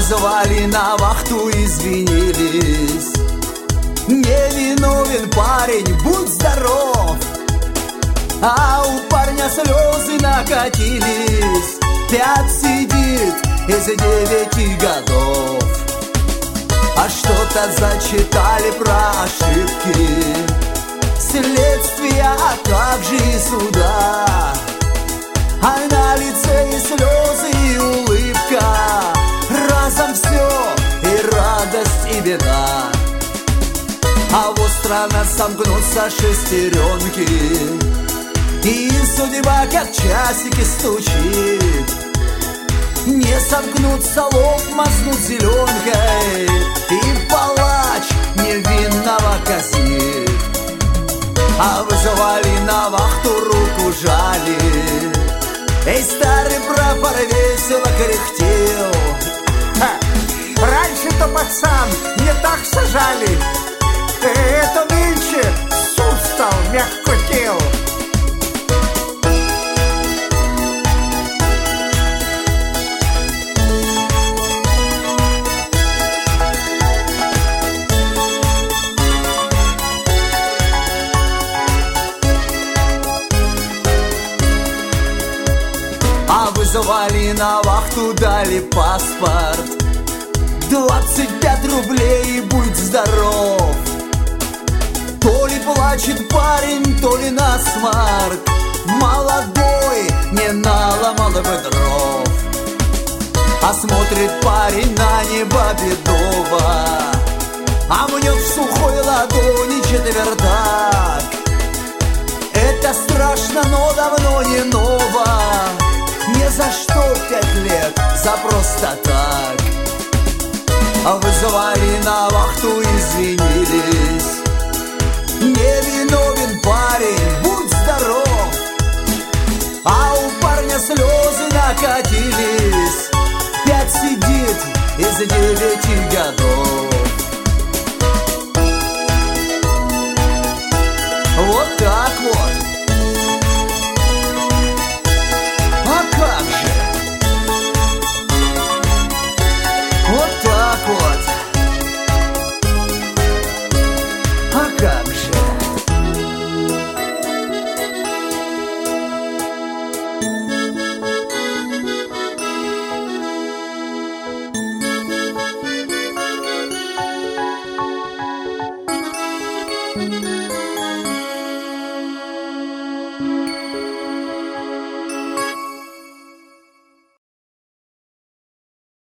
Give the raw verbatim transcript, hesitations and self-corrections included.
вызвали на вахту, извинились. Невиновен парень, будь здоров. А у парня слезы накатились. Пять сидит из девяти годов. А что-то зачитали про ошибки следствия, а также и суда. А на лице и слезы, и улыбка. Разом все, и радость, и беда. А вот странно сомкнутся шестеренки, и судьба как часики стучит. Не сомкнутся, лоб мазнут зеленкой, и палач невинного казнит. А вызывали на вахту, руку жали. Эй, старый прапор весело кряхтел. Ха! Раньше-то пацан не так сажали. Это нынче суд стал мягкотел. А вызывали на вахту, дали паспорт. Двадцать пять рублей, и будь здоров. То ли плачет парень, то ли насморк. Молодой не наломал бы дров. А смотрит парень на небо бедово, а мнет в сухой ладони четвертак. Это страшно, но давно не ново. Не за что пять лет, за просто так. А вызывали на вахту, извинились. Невиновен парень, будь здоров. А у парня слезы накатились. Пять сидит из девяти годов.